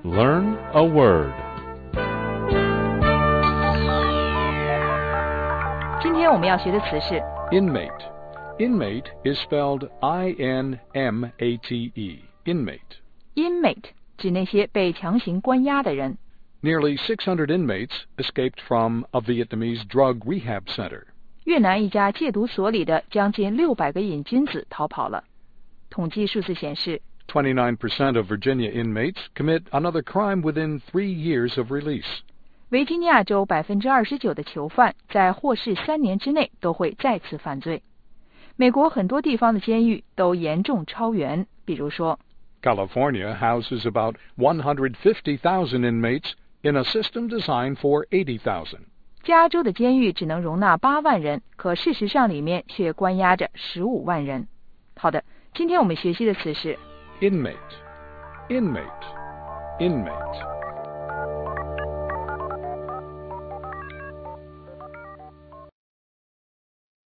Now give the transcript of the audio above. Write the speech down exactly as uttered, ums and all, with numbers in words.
Learn a word. 今天我们要学的词是 Inmate. Inmate is spelled I N M A T E. Inmate. inmate， 指那些被强行关押的人。 Nearly six hundred inmates escaped from a Vietnamese drug rehab center. 越南一家戒毒所里的将近六百个瘾君子逃跑了。统计数字显示 twenty-nine percent of Virginia inmates commit another crime within three years of release. 维吉尼亚州百分之二十九的囚犯在获释三年之内都会再次犯罪。美国很多地方的监狱都严重超员，比如说 California houses about one hundred fifty thousand inmates in a system designed for eighty thousand. 加州的监狱只能容纳八万人，可事实上里面却关押着十五万人。好的，今天我们学习的词是 Inmate. Inmate. Inmate.